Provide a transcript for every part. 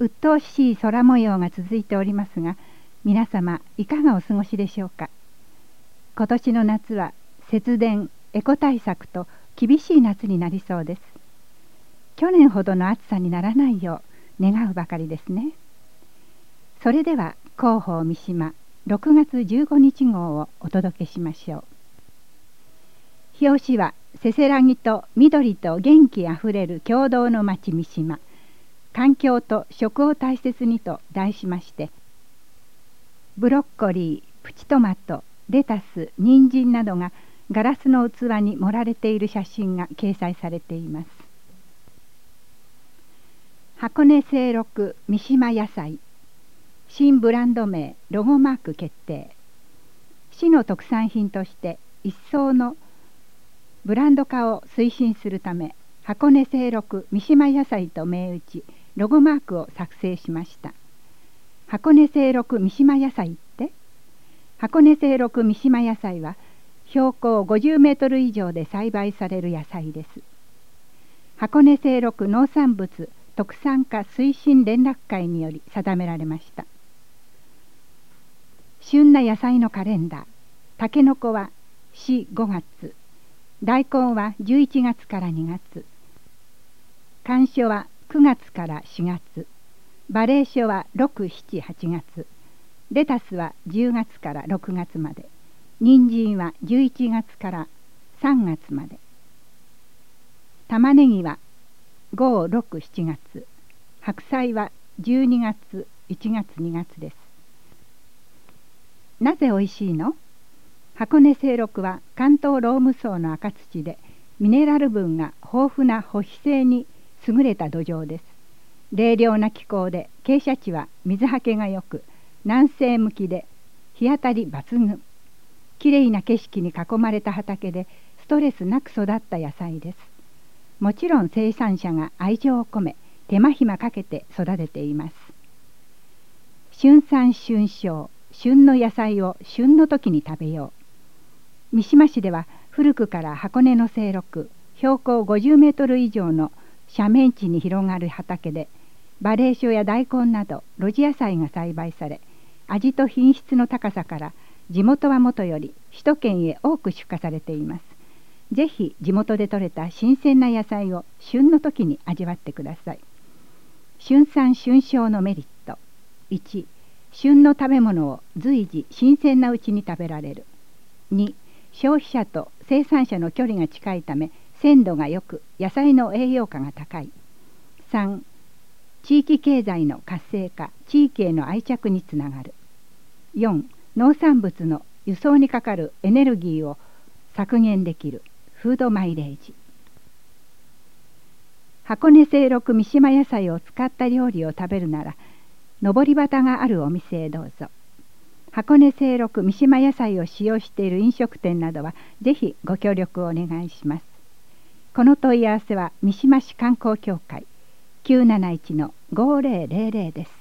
鬱陶しい空模様が続いておりますが、皆様いかがお過ごしでしょうか。今年の夏は節電エコ対策と厳しい夏になりそうです。去年ほどの暑さにならないよう願うばかりですね。それでは広報三島6月15日号をお届けしましょう。表紙はせせらぎと緑と元気あふれる共同の町三島、環境と食を大切にと題しまして、ブロッコリー、プチトマト、レタス、人参などがガラスの器に盛られている写真が掲載されています。箱根清六三島野菜、新ブランド名ロゴマーク決定。市の特産品として一層のブランド化を推進するため、箱根清六三島野菜と銘打ちロゴマークを作成しました。箱根清六三島野菜って、箱根清六三島野菜は標高50メートル以上で栽培される野菜です。箱根清六農産物特産化推進連絡会により定められました。旬な野菜のカレンダー、たけのこは4、5月、大根は11月から2月、甘藷は9月から4月、馬鈴薯は6、7、8月、レタスは10月から6月まで、人参は11月から3月まで、玉ねぎは5、6、7月、白菜は12月、1月、2月です。なぜおいしいの？箱根清六は関東ローム層の赤土でミネラル分が豊富な保肥性に優れた土壌です。冷涼な気候で傾斜地は水はけがよく、南西向きで日当たり抜群。きれいな景色に囲まれた畑でストレスなく育った野菜です。もちろん生産者が愛情を込め手間暇かけて育てています。春産春消、旬の野菜を旬の時に食べよう。三島市では古くから箱根の清六、標高50メートル以上の斜面地に広がる畑で馬鈴薯や大根など露地野菜が栽培され、味と品質の高さから地元はもとより首都圏へ多く出荷されています。ぜひ地元で採れた新鮮な野菜を旬の時に味わってください。春産春消のメリット。1、旬の食べ物を随時新鮮なうちに食べられる。2、消費者と生産者の距離が近いため鮮度が良く野菜の栄養価が高い。3、地域経済の活性化、地域への愛着につながる。4、農産物の輸送にかかるエネルギーを削減できる。フードマイレージ。箱根清六三島野菜を使った料理を食べるなら、登り旗があるお店へどうぞ。箱根清六三島野菜を使用している飲食店などはぜひご協力をお願いします。この問い合わせは三島市観光協会 971-5000 です。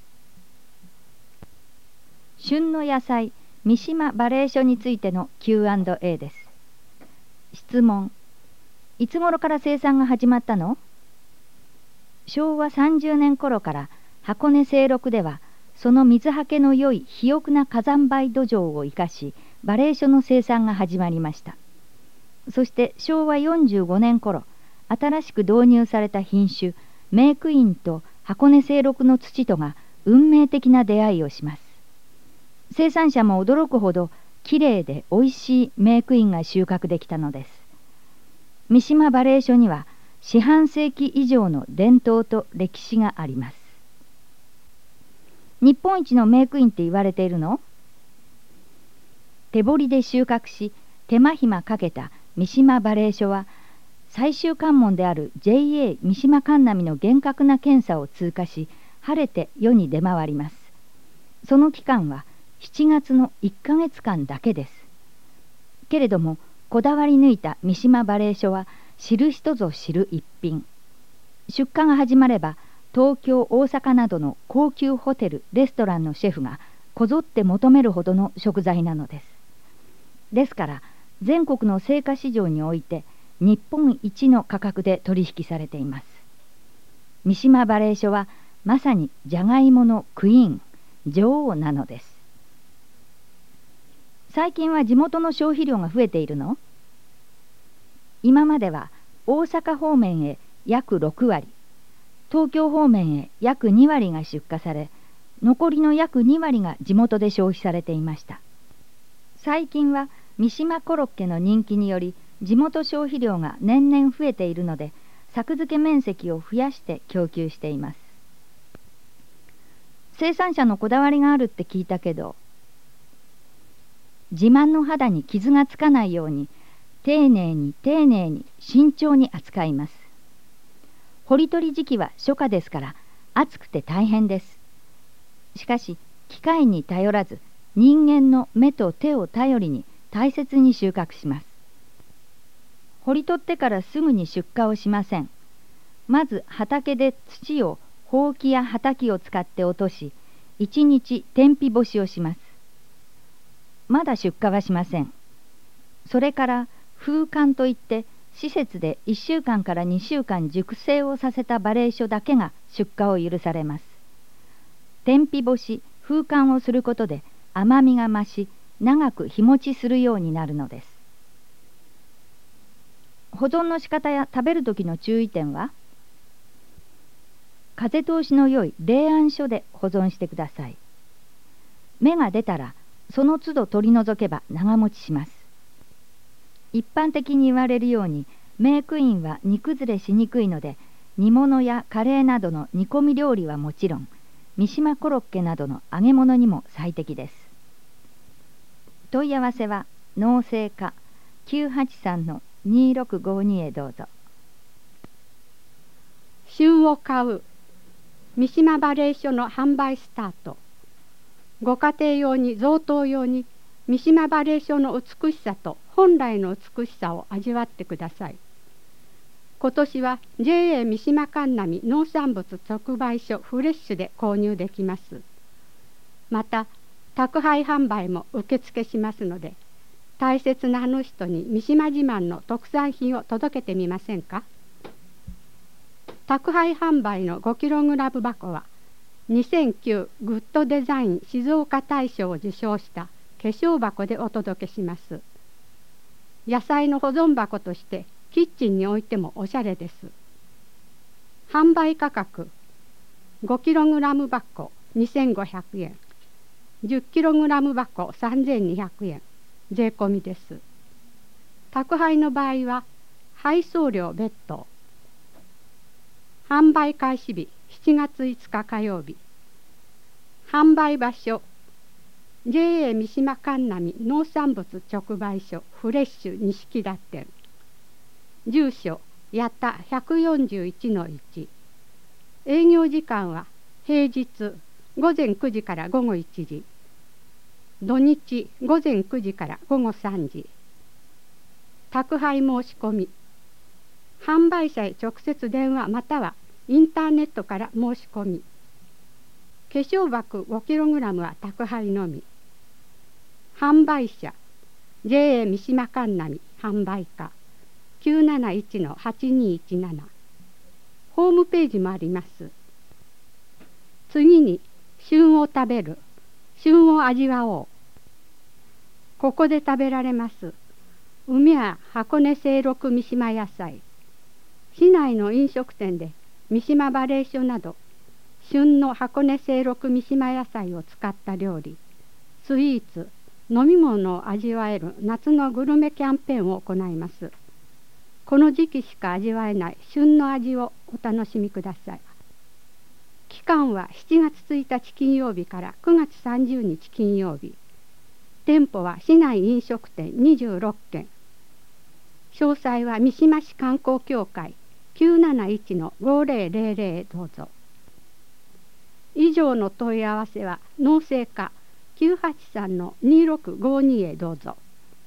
旬の野菜三島馬鈴薯についての Q&A です。質問。いつ頃から生産が始まったの？昭和30年頃から箱根清六ではその水はけの良い肥沃な火山灰土壌を生かし馬鈴薯の生産が始まりました。そして昭和45年頃、新しく導入された品種メークインと箱根清六の土とが運命的な出会いをします。生産者も驚くほどきれいでおいしいメークインが収穫できたのです。三島馬鈴薯には四半世紀以上の伝統と歴史があります。日本一のメークインって言われているの？手掘りで収穫し手間暇かけた三島馬鈴薯は最終関門である JA 三島神並の厳格な検査を通過し晴れて世に出回ります。その期間は7月の1ヶ月間だけです。けれどもこだわり抜いた三島馬鈴薯は知る人ぞ知る一品。出荷が始まれば東京大阪などの高級ホテルレストランのシェフがこぞって求めるほどの食材なのです。ですから全国の青果市場において日本一の価格で取引されています。三島馬鈴薯はまさにじゃがいものクイーン、女王なのです。最近は地元の消費量が増えているの？今までは大阪方面へ約6割、東京方面へ約2割が出荷され、残りの約2割が地元で消費されていました。最近は三島コロッケの人気により地元消費量が年々増えているので、作付け面積を増やして供給しています。生産者のこだわりがあるって聞いたけど、自慢の肌に傷がつかないように丁寧に丁寧に慎重に扱います。掘り取り時期は初夏ですから暑くて大変です。しかし機械に頼らず人間の目と手を頼りに大切に収穫します。掘り取ってからすぐに出荷をしません。まず畑で土をほうきやはたきを使って落とし、1日天日干しをします。まだ出荷はしません。それから風乾といって施設で1週間から2週間熟成をさせたバレー書だけが出荷を許されます。天日干し、風乾をすることで甘みが増し、長く日持ちするようになるのです。保存の仕方や食べる時の注意点は、風通しの良い冷暗所で保存してください。芽が出たらその都度取り除けば長持ちします。一般的に言われるようにメークインは煮崩れしにくいので、煮物やカレーなどの煮込み料理はもちろん、三島コロッケなどの揚げ物にも最適です。問い合わせは農政課 983-2652 へどうぞ。 旬を買う三島バレー書の販売スタート。ご家庭用に贈答用に三島バレー書の美しさと本来の美しさを味わってください。今年は JA 三島神波農産物直売所フレッシュで購入できます。また宅配販売も受付しますので、大切なあの人に三島自慢の特産品を届けてみませんか。宅配販売の 5kg 箱は2009グッドデザイン静岡大賞を受賞した化粧箱でお届けします。野菜の保存箱としてキッチンに置いてもおしゃれです。販売価格 5kg 箱2500円、10kg 箱3200円、税込みです。宅配の場合は配送料別途。販売開始日7月5日火曜日。販売場所 JA 三島神波農産物直売所フレッシュ錦田店。住所八田 141-1。営業時間は平日午前9時から午後1時、土日午前9時から午後3時。宅配申し込み、販売者へ直接電話またはインターネットから申し込み。化粧箱 5kg は宅配のみ。販売者 JA 三島神波販売課 971-8217。ホームページもあります。次に旬を食べる、旬を味わおう。ここで食べられます梅や箱根清六三島野菜。市内の飲食店で三島バレー書など旬の箱根清六三島野菜を使った料理、スイーツ、飲み物を味わえる夏のグルメキャンペーンを行います。この時期しか味わえない旬の味をお楽しみください。期間は7月1日金曜日から9月30日金曜日。店舗は市内飲食店26軒。詳細は三島市観光協会 971-5000 へどうぞ。以上の問い合わせは農政課 983-2652 へどうぞ。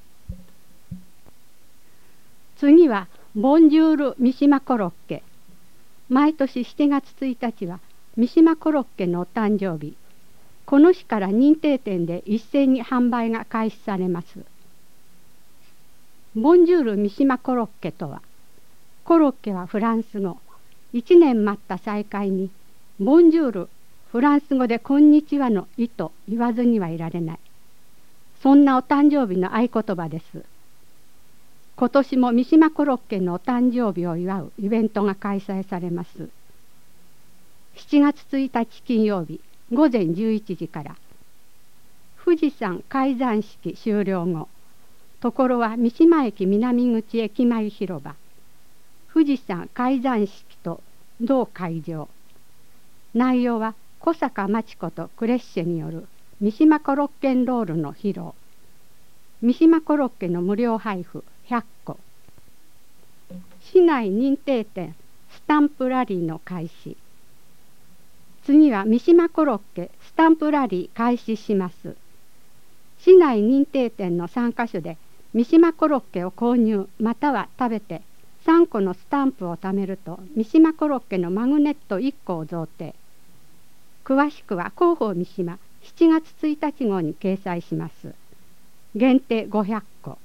次はボンジュール三島コロッケ。毎年7月1日は三島コロッケのお誕生日。この日から認定店で一斉に販売が開始されます。ボンジュール三島コロッケとは、コロッケはフランス語、1年待った再会にボンジュール、フランス語でこんにちはの意と言わずにはいられない。そんなお誕生日の合言葉です。今年も三島コロッケのお誕生日を祝うイベントが開催されます。7月1日金曜日午前11時から富士山開山式終了後、ところは三島駅南口駅前広場、富士山開山式と同会場。内容は小坂真知子とクレッシェによる三島コロッケンロールの披露、三島コロッケの無料配布100個、市内認定店スタンプラリーの開始。次は三島コロッケスタンプラリー開始します。市内認定店の3カ所で三島コロッケを購入または食べて3個のスタンプを貯めると三島コロッケのマグネット1個を贈呈。詳しくは広報三島7月1日号に掲載します。限定500個。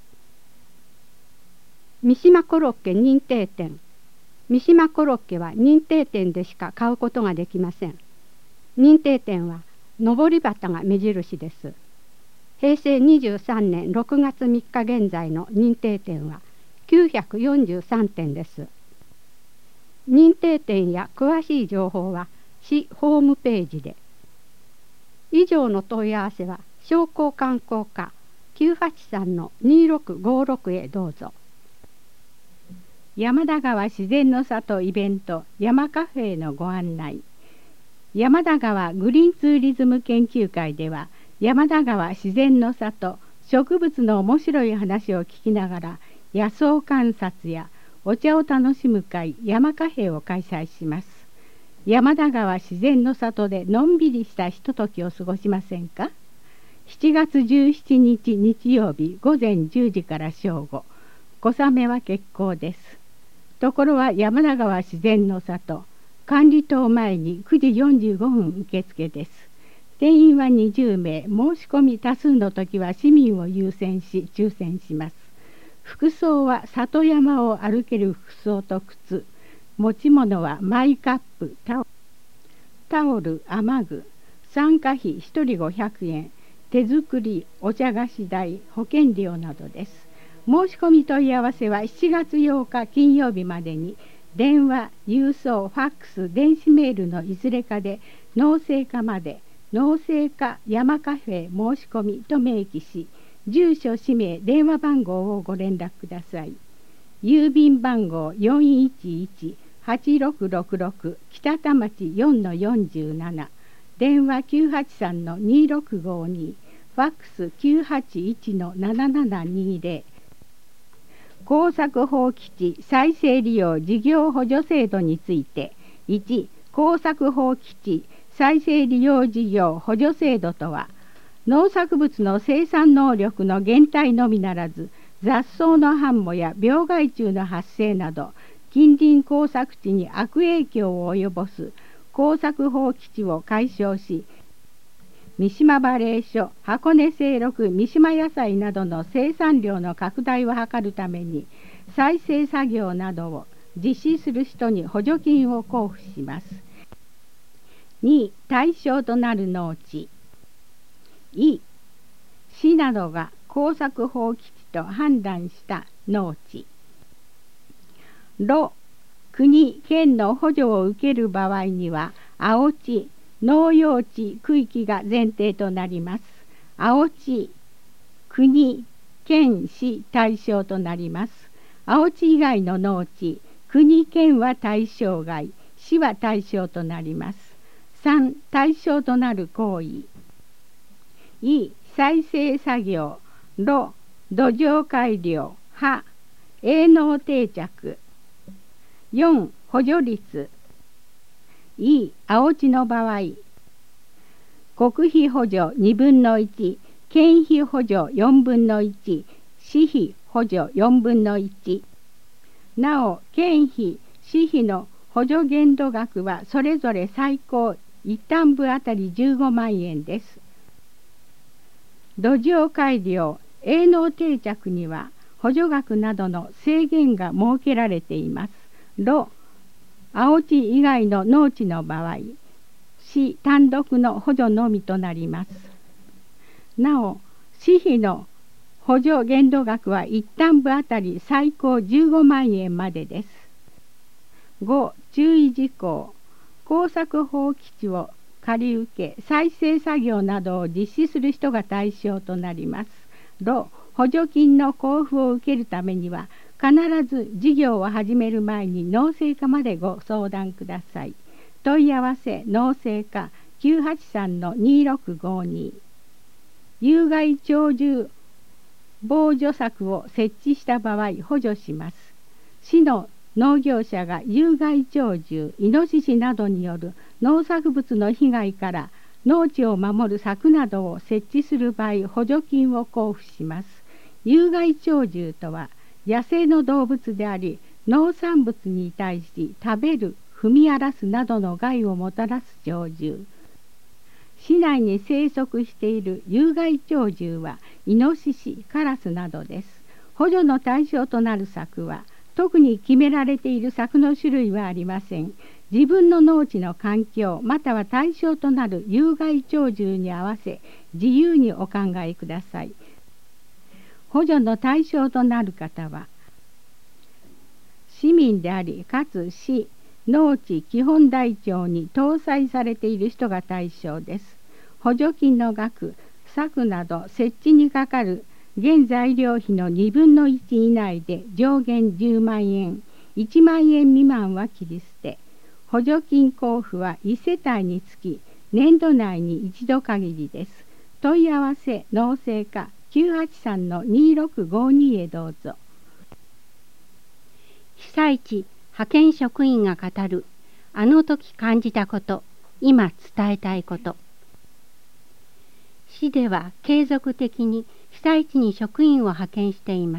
三島コロッケ認定店。三島コロッケは認定店でしか買うことができません。認定店は上り旗が目印です。平成23年6月3日現在の認定店は943店です。認定店や詳しい情報は市ホームページで。以上の問い合わせは商工観光課 983-2656 へどうぞ。 山田川自然の里イベント山カフェへのご案内。山田川グリーンツーリズム研究会では山田川自然の里植物の面白い話を聞きながら野草観察やお茶を楽しむ会山カフェを開催します。山田川自然の里でのんびりしたひとときを過ごしませんか。7月17日日曜日午前10時から正午、小雨は結構です。ところは山田川自然の里、管理棟前に9時45分受付です。定員は20名、申し込み多数の時は市民を優先し抽選します。服装は里山を歩ける服装と靴、持ち物はマイカップ、タオル、雨具、参加費1人500円、手作りお茶菓子代、保険料などです。申し込み問い合わせは7月8日金曜日までに電話、郵送、ファックス、電子メールのいずれかで農政課まで農政課山カフェ申し込みと明記し、住所、氏名、電話番号をご連絡ください。郵便番号411-8666北田町 4-47、電話 983-2652、ファックス 981-7720。耕作放棄地再生利用事業補助制度について。1、耕作放棄地再生利用事業補助制度とは、農作物の生産能力の減退のみならず、雑草の繁茂や病害虫の発生など、近隣耕作地に悪影響を及ぼす耕作放棄地を解消し、三島バレー所、箱根清六、三島野菜などの生産量の拡大を図るために、再生作業などを実施する人に補助金を交付します。2、対象となる農地。市などが耕作放棄地と判断した農地。国・県の補助を受ける場合には、青地、農用地区域が前提となります。青地、国、県、市対象となります。青地以外の農地、国、県は対象外、市は対象となります。3、対象となる行為。再生作業。土壌改良。営農定着。4、補助率。青地の場合、国費補助2分の1、県費補助4分の1、市費補助4分の1。なお、県費、市費の補助限度額はそれぞれ最高一反部あたり15万円です。土壌改良、営農定着には補助額などの制限が設けられています。 青地以外の農地の場合、市単独の補助のみとなります。なお、市費の補助限度額は一反部あたり最高15万円までです。5、注意事項。耕作放棄地を借り受け、再生作業などを実施する人が対象となります。6、補助金の交付を受けるためには、必ず事業を始める前に農政課までご相談ください。問い合わせ農政課 983-2652。有害鳥獣防除柵を設置した場合補助します。市の農業者が有害鳥獣、イノシシなどによる農作物の被害から農地を守る柵などを設置する場合、補助金を交付します。有害鳥獣とは、野生の動物であり、農産物に対し食べる、踏み荒らすなどの害をもたらす鳥獣。市内に生息している有害鳥獣はイノシシ、カラスなどです。補助の対象となる柵は、特に決められている柵の種類はありません。自分の農地の環境または対象となる有害鳥獣に合わせ自由にお考えください。補助の対象となる方は、市民であり、かつ市、農地基本台帳に搭載されている人が対象です。補助金の額、柵など設置にかかる原材料費の2分の1以内で上限10万円、1万円未満は切り捨て、補助金交付は1世帯につき年度内に一度限りです。問い合わせ農政課 983-2652 へどうぞ。被災地派遣職員が語るあの時感じたこと、今伝えたいこと。市では継続的に被災地に職員を派遣しています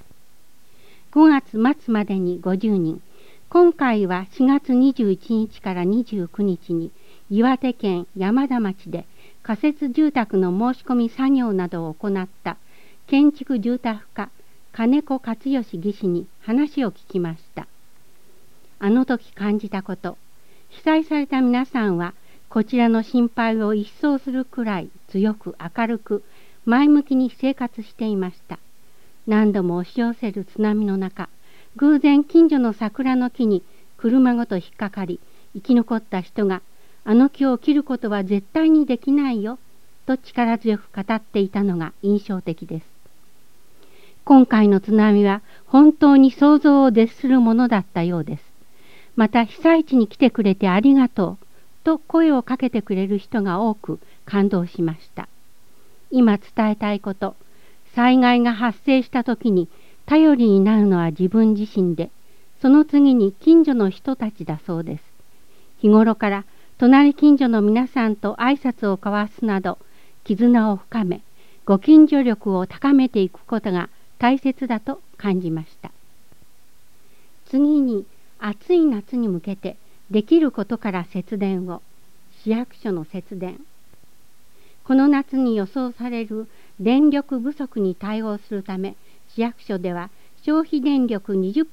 。5月末までに50人、今回は4月21日から29日に岩手県山田町で仮設住宅の申し込み作業などを行った建築住宅課金子勝義技師に話を聞きました。あの時感じたこと、被災された皆さんはこちらの心配を一掃するくらい強く明るく前向きに生活していました。何度も押し寄せる津波の中、偶然近所の桜の木に車ごと引っかかり、生き残った人があの木を切ることは絶対にできないよと力強く語っていたのが印象的です。今回の津波は本当に想像を絶するものだったようです。また被災地に来てくれてありがとうと声をかけてくれる人が多く感動しました。今伝えたいこと、災害が発生した時に頼りになるのは自分自身で、その次に近所の人たちだそうです。日頃から隣近所の皆さんと挨拶を交わすなど、絆を深め、ご近所力を高めていくことが大切だと感じました。次に、暑い夏に向けてできることから節電を。市役所の節電。この夏に予想される電力不足に対応するため、市役所では消費電力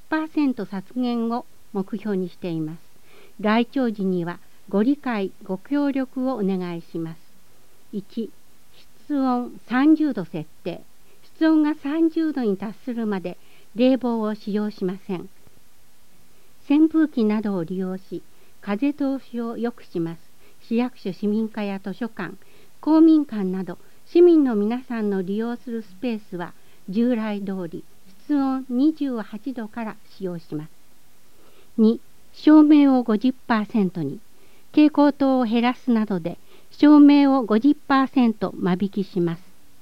20% 削減を目標にしています。来庁時にはご理解、ご協力をお願いします。1、室温30度設定。室温が30度に達するまで冷房を使用しません。扇風機などを利用し、風通しを良くします。市役所市民課や図書館、公民館など市民の皆さんの利用するスペースは従来通り室温28度から使用します。2、照明を 50% に、蛍光灯を減らすなどで照明を 50% 間引きします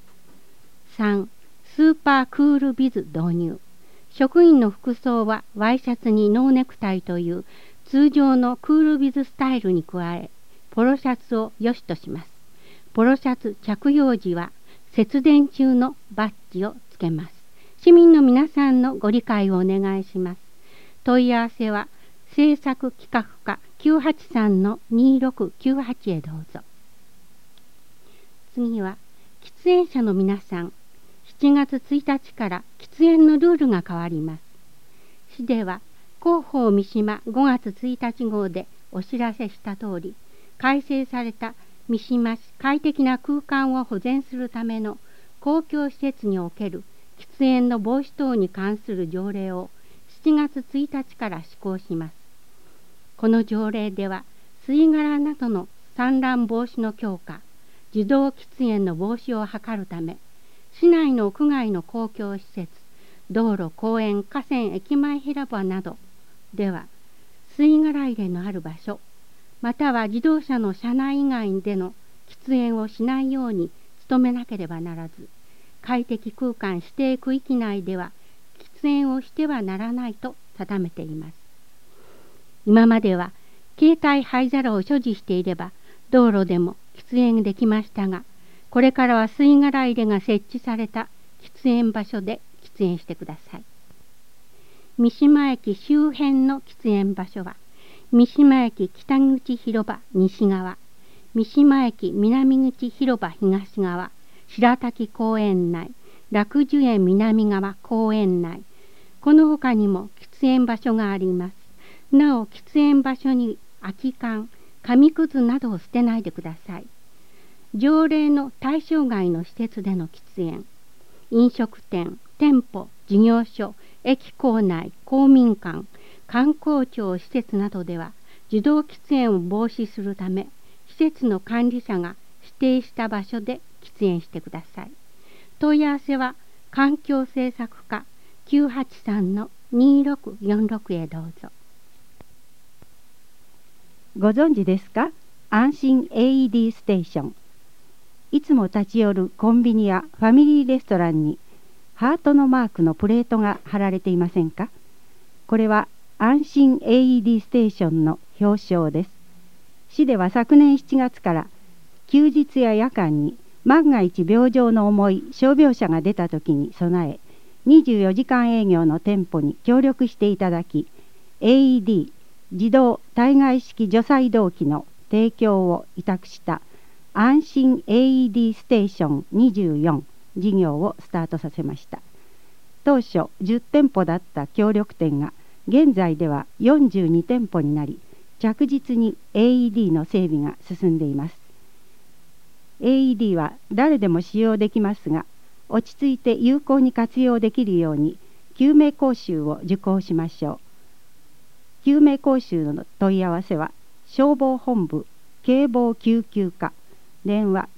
。3、スーパークールビズ導入。職員の服装はワイシャツにノーネクタイという通常のクールビズスタイルに加え、ポロシャツを良しとします。ポロシャツ着用時は節電中のバッジをつけます。市民の皆さんのご理解をお願いします。問い合わせは政策企画課 983-2698 へどうぞ。次は喫煙者の皆さん。7月1日から喫煙のルールが変わります。市では広報三島5月1日号でお知らせした通り、改正された三島市快適な空間を保全するための公共施設における喫煙の防止等に関する条例を7月1日から施行します。この条例では、吸い殻などの散乱防止の強化、自動喫煙の防止を図るため、市内の屋外の公共施設、道路、公園、河川、駅前広場などでは、吸い殻入れのある場所、または自動車の車内以外での喫煙をしないように努めなければならず、快適空間指定区域内では喫煙をしてはならないと定めています。今までは携帯灰皿を所持していれば道路でも喫煙できましたが、これからは吸い殻入れが設置された喫煙場所で喫煙してください。三島駅周辺の喫煙場所は、三島駅北口広場西側、三島駅南口広場東側、白滝公園内、楽寿園南側公園内、この他にも喫煙場所があります。なお、喫煙場所に空き缶、紙くずなどを捨てないでください。条例の対象外の施設での喫煙、飲食店、店舗、事業所、駅構内、公民館、観光庁施設などでは自動喫煙を防止するため、施設の管理者が指定した場所で喫煙してください。問い合わせは環境政策課 983-2646 へどうぞ。 ご存知ですか？安心 AED ステーション。いつも立ち寄るコンビニやファミリーレストランにハートのマークのプレートが貼られていませんか？これは安心 AED ステーションの表彰です。市では昨年7月から休日や夜間に万が一病状の重い傷病者が出た時に備え、24時間営業の店舗に協力していただき、AED 自動体外式除細動器の提供を委託した安心 AED ステーション24事業をスタートさせました。当初10店舗だった協力店が現在では42店舗になり、着実に AED の整備が進んでいます。AED は誰でも使用できますが、落ち着いて有効に活用できるように救命講習を受講しましょう。救命講習の問い合わせは消防本部警防救急課電話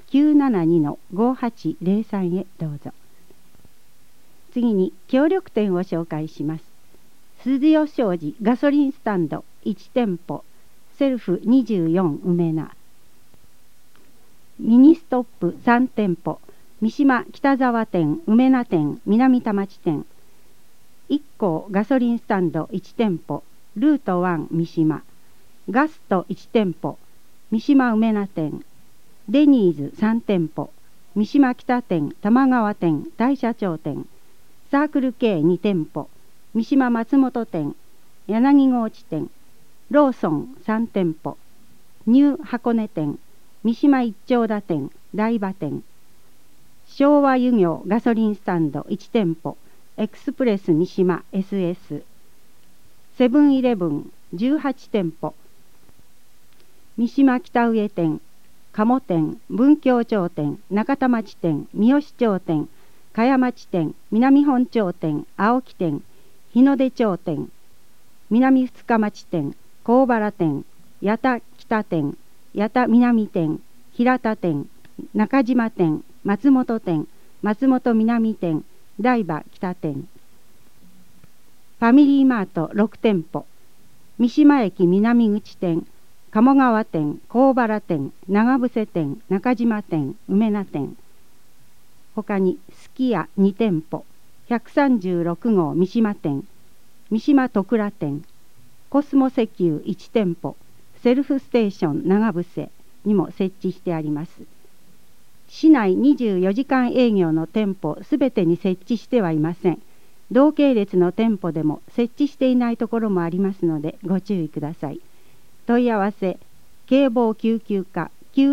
972-5803 へどうぞ。次に協力店を紹介します。鈴代商事ガソリンスタンド1店舗セルフ24梅名、ミニストップ3店舗三島北沢店梅名店南田町店、一光ガソリンスタンド1店舗ルート1三島、ガスト1店舗三島梅名店、デニーズ3店舗三島北店玉川店大社町店、サークル系2店舗三島松本店柳河内店、ローソン3店舗ニュー箱根店三島一丁田店台場店、昭和湯業ガソリンスタンド1店舗エクスプレス三島 SS、 セブンイレブン18店舗三島北上店鴨店文京町店中田町店三好町店茅町店南本町店青木店日の出町店南二日町店高原店八田北店八田南店平田店中島店松本店松本南店台場北店、ファミリーマート6店舗三島駅南口店鴨川店高原店長伏店中島店梅名店、他にすき家2店舗136号三島店三島戸倉店コスモ石油1店舗セルフステーション長伏にも設置してあります。市内24時間営業の店舗すべてに設置してはいません。同系列の店舗でも設置していないところもありますのでご注意ください。問い合わせ警防救急課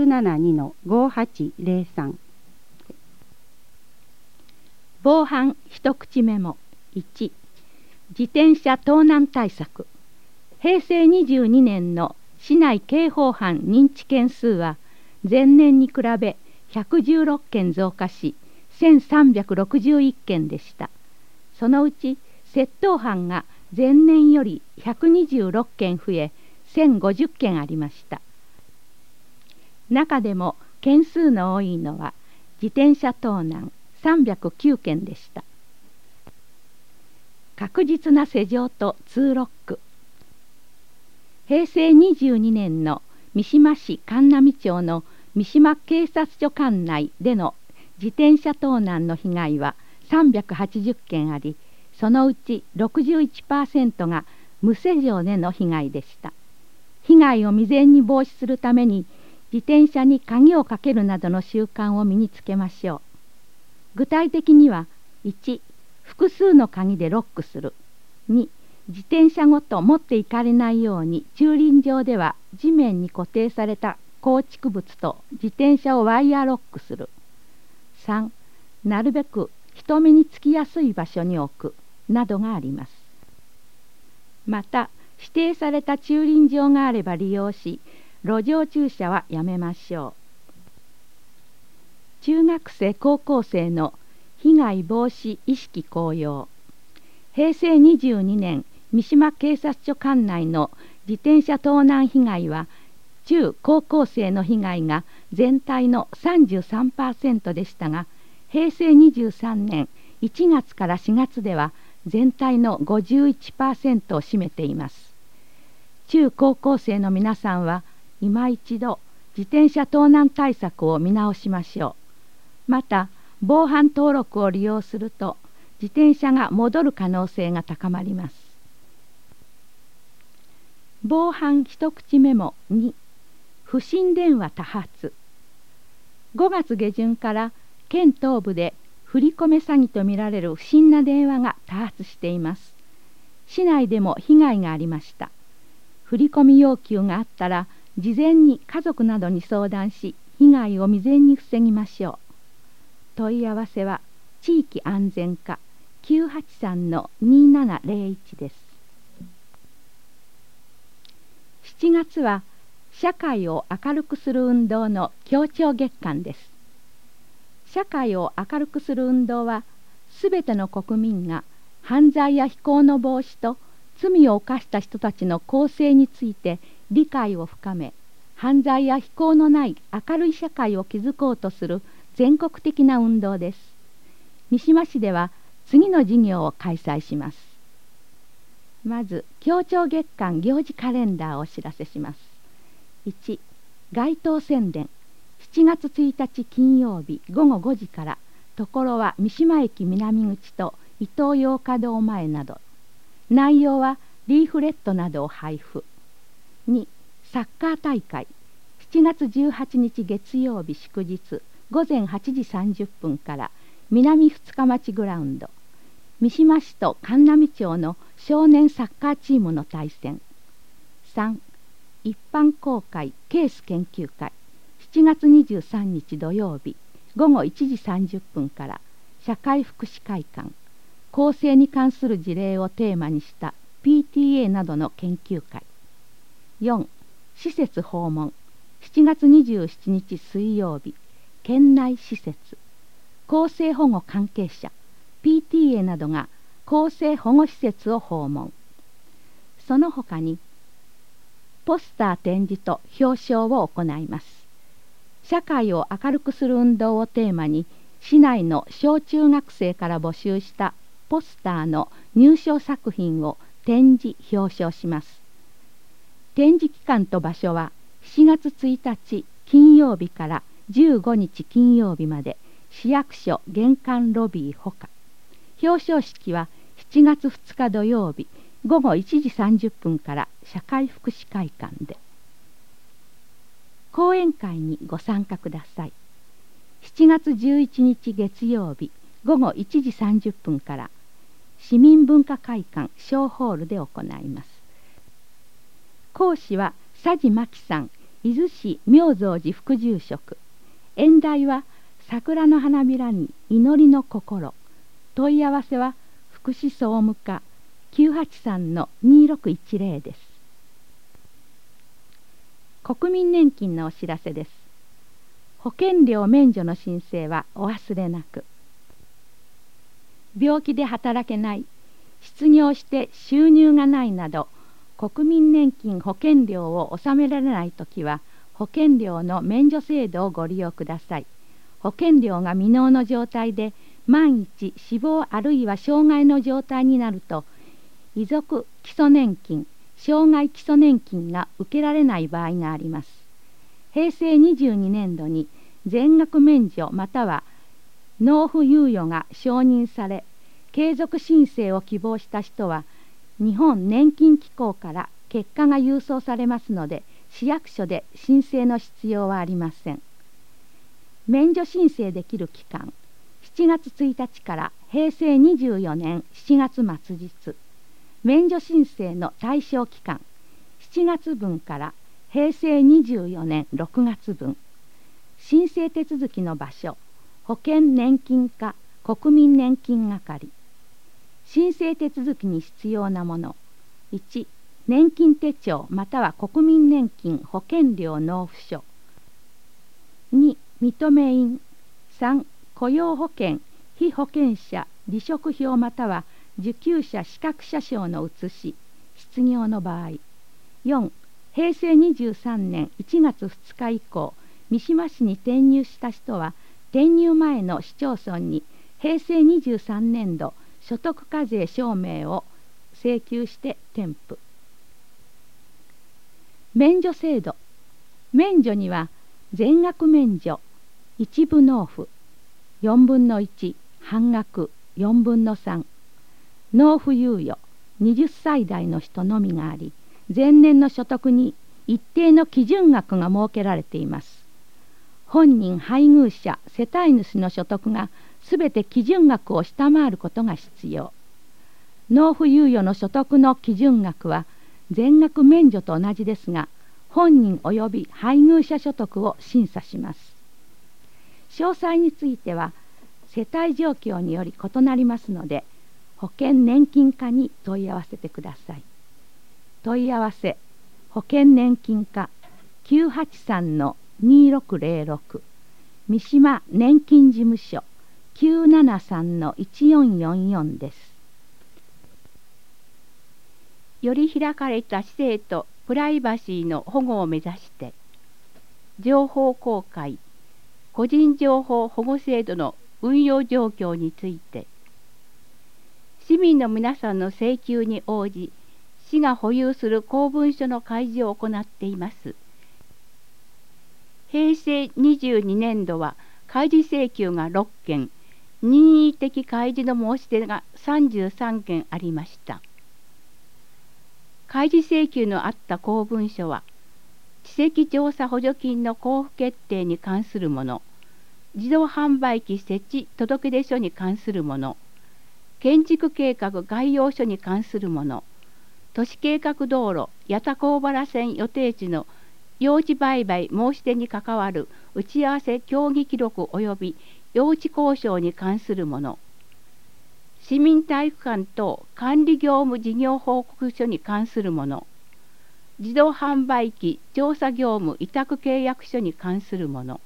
972-5803。 防犯一口メモ1、 自転車盗難対策。平成22年の市内刑法犯認知件数は前年に比べ116件増加し1361件でした。そのうち窃盗犯が前年より126件増え1050件ありました。中でも件数の多いのは自転車盗難309件でした。確実な施錠と通ロック。平成22年の三島市神波町の三島警察署管内での自転車盗難の被害は380件あり、そのうち 61% が無施錠での被害でした。被害を未然に防止するために自転車に鍵をかけるなどの習慣を身につけましょう。具体的には1、複数の鍵でロックする。2、自転車ごと持っていかれないように駐輪場では地面に固定された構築物と自転車をワイヤーロックする。3、なるべく人目につきやすい場所に置くなどがあります。また指定された駐輪場があれば利用し、路上駐車はやめましょう。中学生高校生の被害防止意識向陽。平成22年三島警察署管内の自転車盗難被害は中高校生の被害が全体の 33% でしたが、平成23年1月から4月では全体の 51% を占めています。中高校生の皆さんは今一度自転車盗難対策を見直しましょう。また防犯登録を利用すると自転車が戻る可能性が高まります。防犯一口メモ2、不審電話多発。5月下旬から県東部で振り込め詐欺とみられる不審な電話が多発しています。市内でも被害がありました。振り込み要求があったら事前に家族などに相談し、被害を未然に防ぎましょう。問い合わせは地域安全課 983-2701 です。7月は社会を明るくする運動の協調月間です。社会を明るくする運動は、すべての国民が犯罪や非行の防止と罪を犯した人たちの更生について理解を深め、犯罪や非行のない明るい社会を築こうとする全国的な運動です。三島市では次の事業を開催します。まず、協調月間行事カレンダーをお知らせします。1、街頭宣伝。7月1日金曜日午後5時から、ところは三島駅南口と伊東洋華堂前など。内容はリーフレットなどを配布。2、サッカー大会。7月18日月曜日祝日午前8時30分から南二日町グラウンド。三島市と神波町の少年サッカーチームの対戦。3、一般公開ケース研究会。7月23日土曜日午後1時30分から社会福祉会館。更生に関する事例をテーマにした PTA などの研究会。4、施設訪問。7月27日水曜日、県内施設。更生保護関係者 PTA などが更生保護施設を訪問。その他にポスター展示と表彰を行います。社会を明るくする運動をテーマに、市内の小中学生から募集したポスターの入賞作品を展示表彰します。展示期間と場所は7月1日金曜日から15日金曜日まで、市役所玄関ロビーほか。表彰式は7月2日土曜日午後1時30分から社会福祉会館で。講演会にご参加ください。7月11日月曜日午後1時30分から市民文化会館小ホールで行います。講師は佐治真紀さん、伊豆市妙蔵寺副住職。演題は桜の花びらに祈りの心。問い合わせは福祉総務課 983-2610です。国民年金のお知らせです。保険料免除の申請はお忘れなく。病気で働けない、失業して収入がないなど、国民年金保険料を納められないときは、保険料の免除制度をご利用ください。保険料が未納の状態で、万一死亡あるいは障害の状態になると、遺族基礎年金、障害基礎年金が受けられない場合があります。平成22年度に全額免除または納付猶予が承認され、継続申請を希望した人は、日本年金機構から結果が郵送されますので、市役所で申請の必要はありません。免除申請できる期間、7月1日から平成24年7月末日。免除申請の対象期間、7月分から平成24年6月分。申請手続きの場所、保険年金課国民年金係。申請手続きに必要なもの。1、年金手帳または国民年金保険料納付書。2、認め印。3、雇用保険、被保険者離職票または受給者資格者証の写し、失業の場合。4、平成23年1月2日以降、三島市に転入した人は、転入前の市町村に平成23年度所得課税証明を請求して添付。免除制度。免除には、全額免除、一部納付、4分の1、半額、4分の3、納付猶予、20歳代の人のみがあり、前年の所得に一定の基準額が設けられています。本人配偶者世帯主の所得がすべて基準額を下回ることが必要。納付猶予の所得の基準額は全額免除と同じですが、本人及び配偶者所得を審査します。詳細については世帯状況により異なりますので、保険年金課に問い合わせてください。問い合わせ保険年金課 983-2606 三島年金事務所 973-1444 です。 より開かれた市政とプライバシーの保護を目指して情報公開個人情報保護制度の運用状況について市民の皆さんの請求に応じ、市が保有する公文書の開示を行っています。平成22年度は開示請求が6件、任意的開示の申し出が33件ありました。開示請求のあった公文書は、地籍調査補助金の交付決定に関するもの、自動販売機設置届出書に関するもの、建築計画概要書に関するもの、都市計画道路八田高原線予定地の用地売買申し出に関わる打ち合わせ協議記録及び用地交渉に関するもの、市民体育館等管理業務事業報告書に関するもの、自動販売機調査業務委託契約書に関するもの。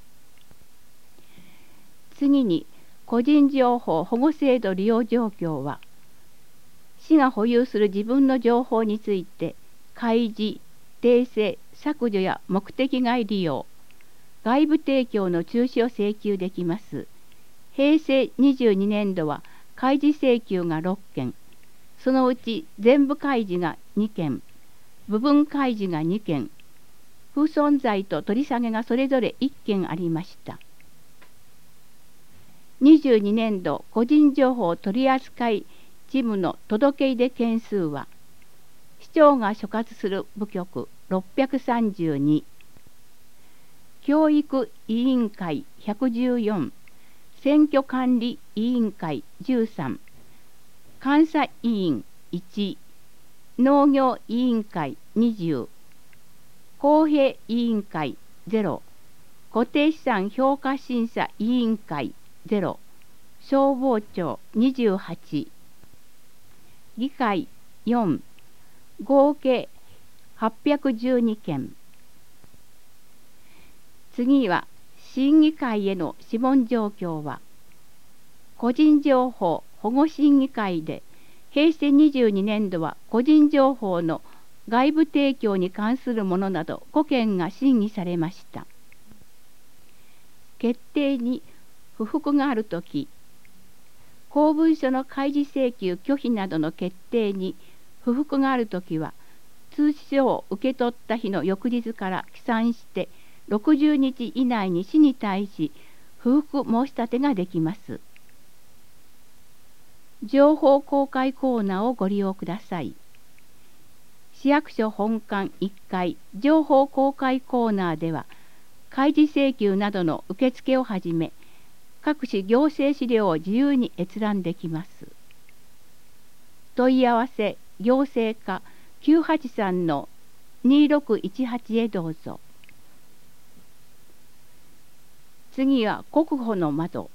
次に、個人情報保護制度利用状況は、市が保有する自分の情報について、開示、訂正、削除や目的外利用、外部提供の中止を請求できます。平成22年度は開示請求が6件、そのうち全部開示が2件、部分開示が2件、不存在と取り下げがそれぞれ1件ありました。22年度個人情報取扱事務の届け出件数は、市長が所轄する部局632、教育委員会114、選挙管理委員会13、監査委員1、農業委員会20、公平委員会0、固定資産評価審査委員会0、消防庁28、議会 4、合計812件。次は審議会への諮問状況は、個人情報保護審議会で平成22年度は個人情報の外部提供に関するものなど5件が審議されました。決定に不服があるとき、公文書の開示請求拒否などの決定に不服があるときは、通知書を受け取った日の翌日から起算して60日以内に市に対し不服申し立てができます。情報公開コーナーをご利用ください。市役所本館1階情報公開コーナーでは、開示請求などの受付をはじめ、各種行政資料を自由に閲覧できます。問い合わせ行政課983-2618へどうぞ。次は国保の窓。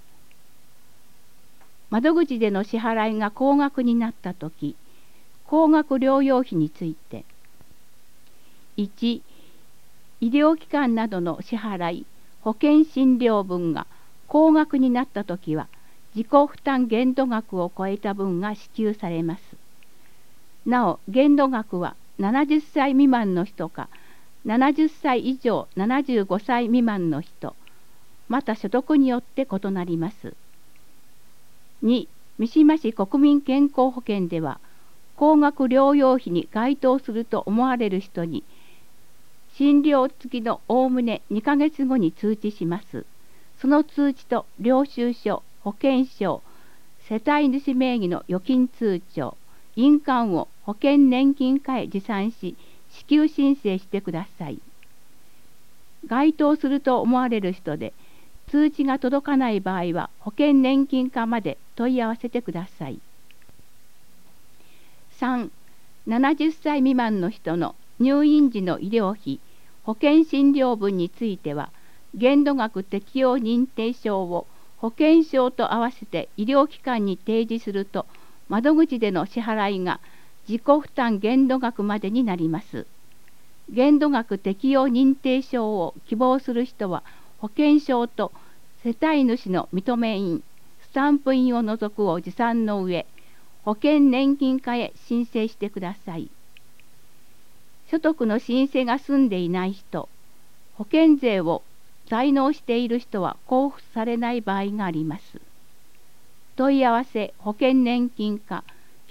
窓口での支払いが高額になったとき、高額療養費について、1、医療機関などの支払い、保険診療分が高額になったときは、自己負担限度額を超えた分が支給されます。なお、限度額は70歳未満の人か、70歳以上75歳未満の人、また所得によって異なります。2、三島市国民健康保険では、高額療養費に該当すると思われる人に、診療付きのおおむね2ヶ月後に通知します。その通知と領収書、保険証、世帯主名義の預金通帳、印鑑を保険年金課へ持参し、支給申請してください。該当すると思われる人で、通知が届かない場合は保険年金課まで問い合わせてください。3、70歳未満の人の入院時の医療費、保険診療分については、限度額適用認定証を保険証と合わせて医療機関に提示すると、窓口での支払いが自己負担限度額までになります。限度額適用認定証を希望する人は、保険証と世帯主の認め印、スタンプ印を除くを持参の上、保険年金課へ申請してください。所得の申請が済んでいない人、保険税を滞納している人は交付されない場合があります。問い合わせ保険年金課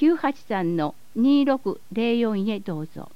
983-2604へどうぞ。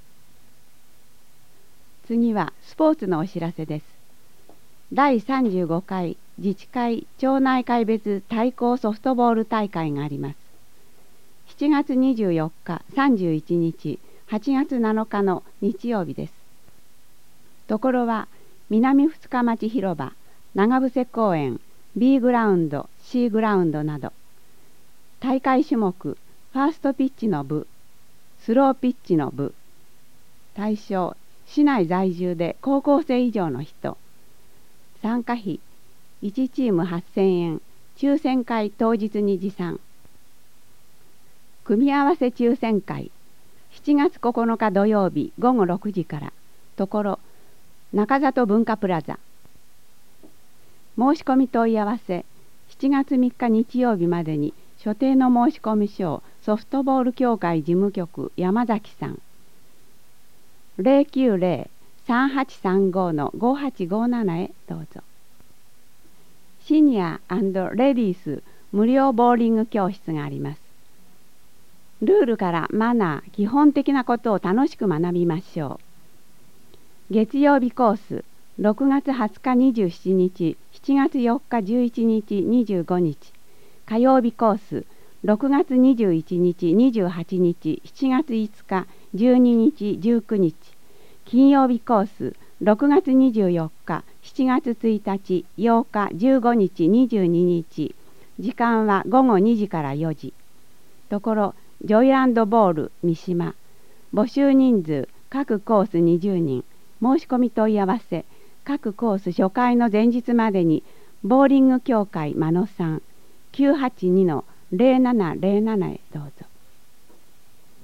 次はスポーツのお知らせです。第35回自治会町内会別対抗ソフトボール大会があります。7月24日、31日、8月7日の日曜日です。ところは南二日町広場、長伏公園、B グラウンド、C グラウンドなど、大会種目、ファーストピッチの部、スローピッチの部、対象、市内在住で高校生以上の人、参加費1チーム8000円、抽選会当日に持参。組み合わせ抽選会、7月9日土曜日午後6時から、ところ、中里文化プラザ。申し込み問い合わせ、7月3日日曜日までに所定の申し込み書をソフトボール協会事務局山崎さん。090-3835-5857へどうぞ。シニア&レディース無料ボーリング教室があります。ルールからマナー、基本的なことを楽しく学びましょう。月曜日コース、6月20日27日、7月4日11日25日。火曜日コース、6月21日28日、7月5日12日19日。金曜日コース、6月24日、7月1日、8日、15日、22日。時間は午後2時から4時。ところ、ジョイランドボール三島。募集人数、各コース20人。申し込み問い合わせ、各コース初回の前日までに、ボーリング協会真野さん、982-0707へどうぞ。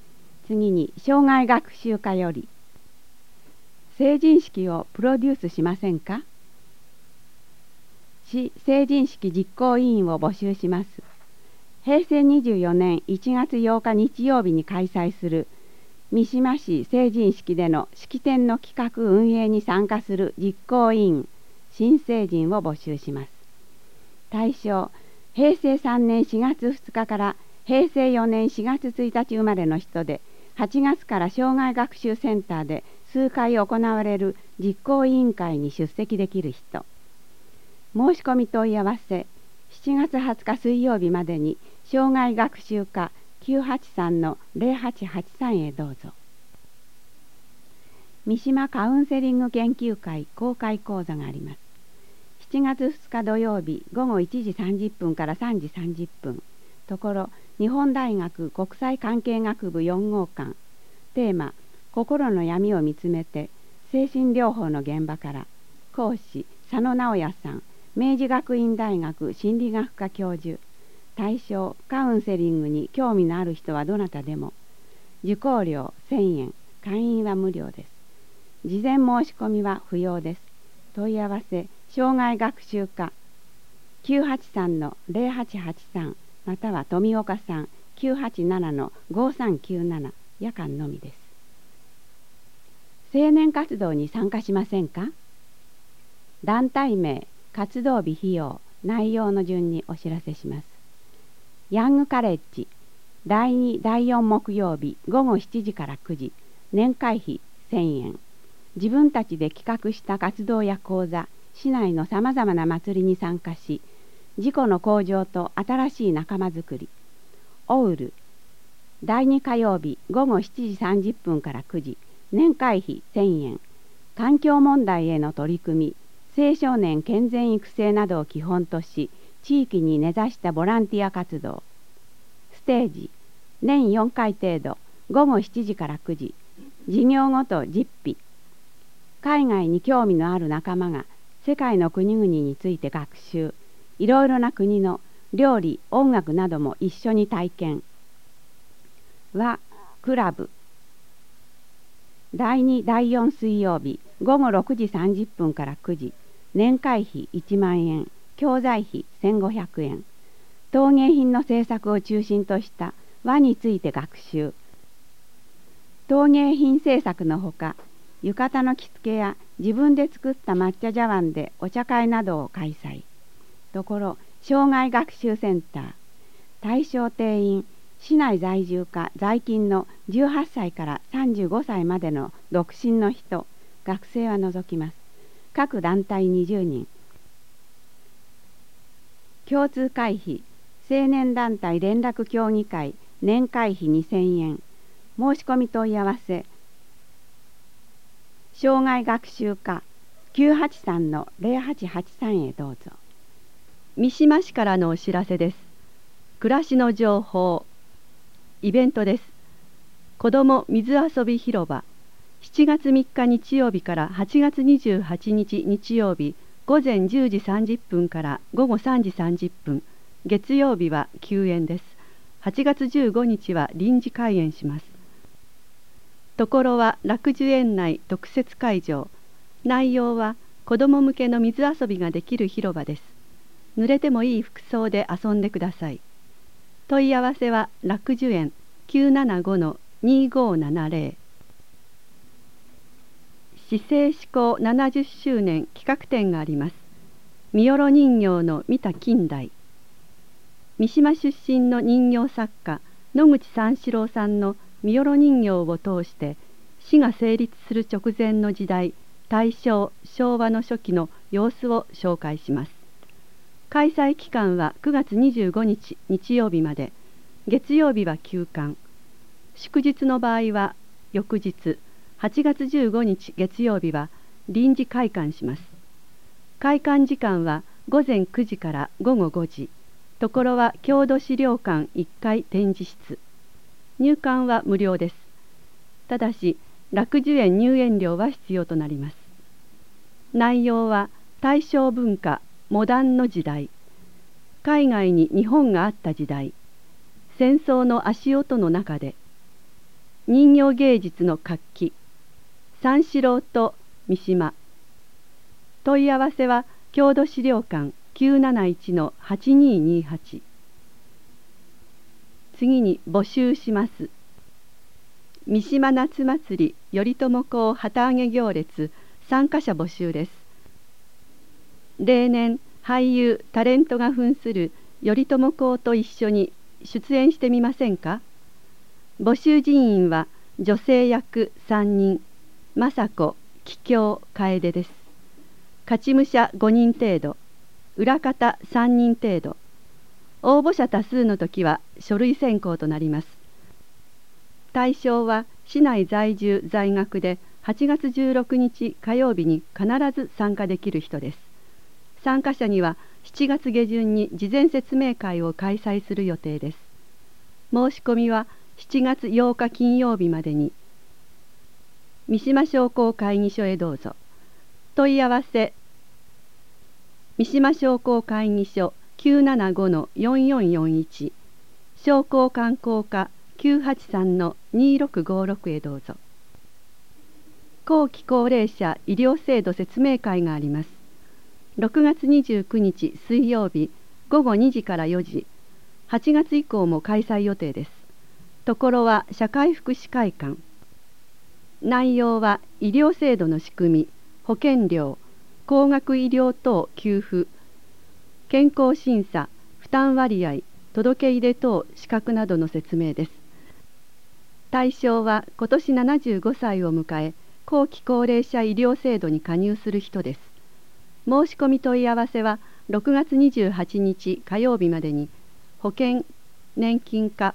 次に障害学習課より成人式をプロデュースしませんか。市成人式実行委員を募集します。平成24年1月8日日曜日に開催する三島市成人式での式典の企画運営に参加する実行委員新成人を募集します。対象、平成3年4月2日から平成4年4月1日生まれの人で、8月から障害学習センターで数回行われる実行委員会に出席できる人。申し込み問い合わせ、7月20日水曜日までに障害学習課 983-0883 へどうぞ。三島カウンセリング研究会公開講座があります。7月2日土曜日午後1時30分から3時30分。ところ日本大学国際関係学部4号館。テーマ、心の闇を見つめて精神療法の現場から。講師、佐野直也さん、明治学院大学心理学科教授。対象、カウンセリングに興味のある人はどなたでも。受講料1000円、会員は無料です。事前申し込みは不要です。問い合わせ、障害学習課 983-0883 または富岡さん 987-5397 夜間のみです。青年活動に参加しませんか。団体名、活動日費用、内容の順にお知らせします。ヤングカレッジ第2第4木曜日午後7時から9時、年会費1000円。自分たちで企画した活動や講座、市内のさまざまな祭りに参加し、自己の向上と新しい仲間づくり。オウル第2火曜日午後7時30分から9時、年会費1000円。環境問題への取り組み、青少年健全育成などを基本とし、地域に根ざしたボランティア活動。ステージ年4回程度、午後7時から9時、事業ごと実費。海外に興味のある仲間が世界の国々について学習、いろいろな国の料理、音楽なども一緒に体験。はクラブ第2第4水曜日午後6時30分から9時、年会費1万円、教材費1500円。陶芸品の制作を中心とした和について学習。陶芸品制作のほか、浴衣の着付けや自分で作った抹茶茶碗でお茶会などを開催。ところ障害学習センター、対象定員、市内在住か在勤の18歳から35歳までの独身の人、学生は除きます。各団体20人。共通会費、青年団体連絡協議会、年会費2000円。申し込み問い合わせ、障害学習課 983-0883 へどうぞ。 三島市からのお知らせです。暮らしの情報、イベントです。子ども水遊び広場、7月3日日曜日から8月28日日曜日午前10時30分から午後3時30分、月曜日は休園です。8月15日は臨時開園します。ところは楽寿園内特設会場。内容は子ども向けの水遊びができる広場です。濡れてもいい服装で遊んでください。問い合わせは楽寿園 975-2570。市政施行70周年企画展があります。三寄人形の見た近代。三島出身の人形作家野口三四郎さんの三寄人形を通して市が成立する直前の時代、大正昭和の初期の様子を紹介します。開催期間は9月25日日曜日まで、月曜日は休館。祝日の場合は翌日8月15日月曜日は臨時開館します。開館時間は午前9時から午後5時。ところは郷土資料館1階展示室。入館は無料です。ただし楽寿園入園料は必要となります。内容は大正文化、モダンの時代、海外に日本があった時代、戦争の足音の中で、 人形芸術の活気三四郎と三島。問い合わせは郷土資料館 971-8228。 次に募集します。三島夏祭り頼朝公旗揚げ行列参加者募集です。例年俳優タレントが扮する頼朝公と一緒に出演してみませんか。募集人員は女性役3人、政子、桔梗、楓です。勝ち武者5人程度、裏方3人程度。応募者多数の時は書類選考となります。対象は市内在住在学で8月16日火曜日に必ず参加できる人です。参加者には7月下旬に事前説明会を開催する予定です。申し込みは7月8日金曜日までに。三島商工会議所へどうぞ。問い合わせ三島商工会議所 975-4441 商工観光課 983-2656 へどうぞ。後期高齢者医療制度説明会があります。6月29日水曜日午後2時から4時、8月以降も開催予定です。ところは社会福祉会館。内容は医療制度の仕組み、保険料、高額医療等給付、健康審査、負担割合、届け入れ等資格などの説明です。対象は今年75歳を迎え、後期高齢者医療制度に加入する人です。申し込み問い合わせは6月28日火曜日までに、保険年金課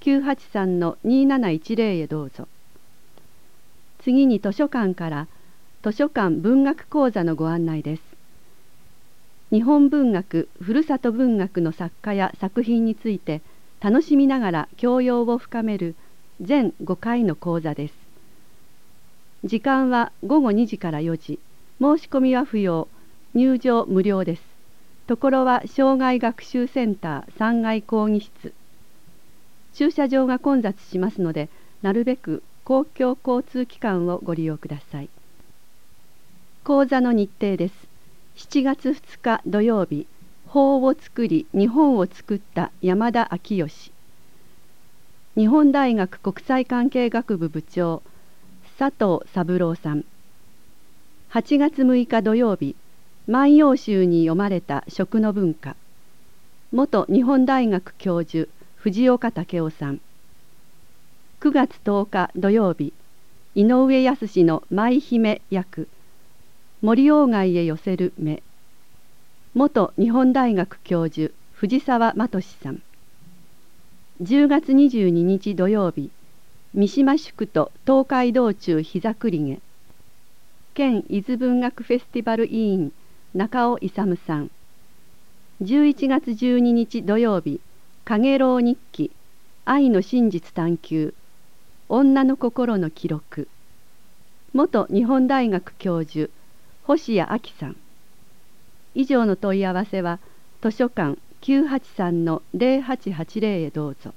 983-2710 へどうぞ。次に図書館から図書館文学講座のご案内です。日本文学、ふるさと文学の作家や作品について楽しみながら教養を深める全5回の講座です。時間は午後2時から4時、申し込みは不要、入場無料です。ところは障害学習センター3階講義室。駐車場が混雑しますので、なるべく公共交通機関をご利用ください。講座の日程です。7月2日土曜日、法を作り日本を作った山田昭義。日本大学国際関係学部部長佐藤三郎さん。8月6日土曜日、万葉集に読まれた食の文化。元日本大学教授藤岡武夫さん。9月10日土曜日、井上靖の舞姫役、森鴎外へ寄せる目。元日本大学教授藤沢真俊さん。10月22日土曜日、三島宿と東海道中膝栗毛。県伊豆文学フェスティバル委員中尾勇さん。11月12日土曜日、陽炎日記、愛の真実探求、女の心の記録。元日本大学教授星谷亜紀さん。以上の問い合わせは図書館 983-0880 へどうぞ。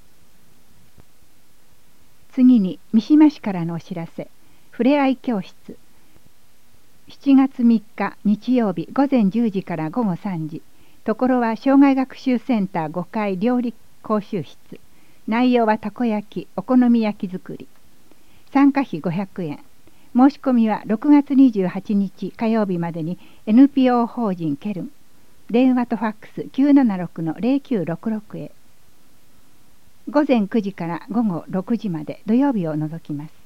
次に三島市からのお知らせ。ふれあい教室。7月3日日曜日午前10時から午後3時。ところは障害学習センター5階料理講習室。内容はたこ焼き、お好み焼き作り。参加費500円。申し込みは6月28日火曜日までに NPO 法人ケルン。電話とファックス 976-0966 へ。午前9時から午後6時まで土曜日を除きます。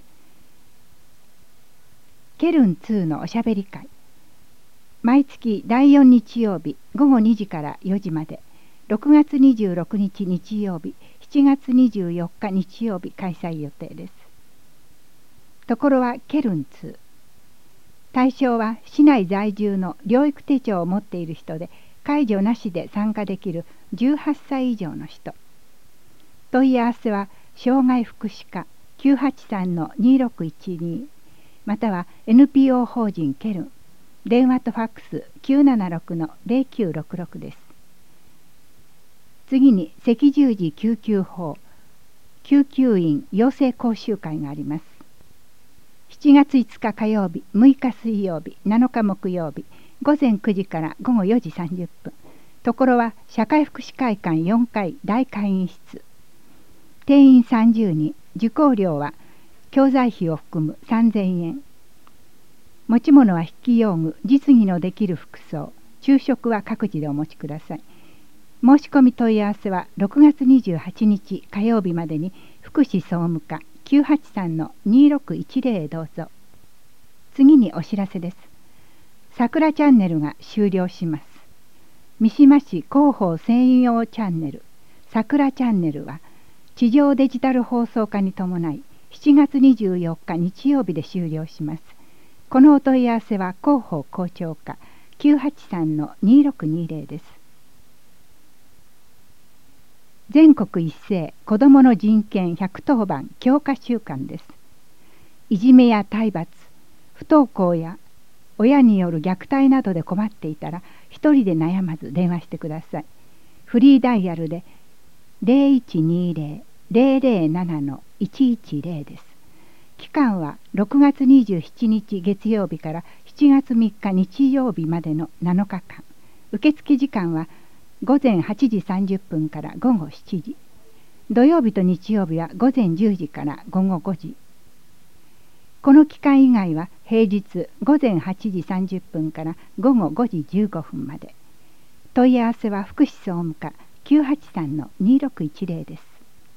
ケルン2のおしゃべり会。毎月第4日曜日午後2時から4時まで、6月26日日曜日、7月24日日曜日開催予定です。ところはケルン2。対象は市内在住の療育手帳を持っている人で、介助なしで参加できる18歳以上の人。問い合わせは障害福祉課 983-2612 または NPO 法人ケルン。電話とファックス 976-0966 です。次に赤十字救急法救急院養成講習会があります。7月5日火曜日、6日水曜日、7日木曜日、午前9時から午後4時30分。ところは社会福祉会館4階大会議室。定員30人、受講料は教材費を含む3000円。持ち物は筆記用具、実技のできる服装、昼食は各自でお持ちください。申し込み問い合わせは6月28日火曜日までに福祉総務課 983-2610 へどうぞ。次にお知らせです。桜チャンネルが終了します。三島市広報専用チャンネル桜チャンネルは地上デジタル放送化に伴い7月24日日曜日で終了します。このお問い合わせは広報校長課 983-2620 です。全国一斉子どもの人権110番強化週間です。いじめや体罰、不登校や親による虐待などで困っていたら一人で悩まず電話してください。フリーダイヤルで 0120-007-110 です。期間は6月27日月曜日から7月3日日曜日までの7日間。受付時間は午前8時30分から午後7時。土曜日と日曜日は午前10時から午後5時。この期間以外は平日午前8時30分から午後5時15分まで。問い合わせは福祉総務課 983-2610 です。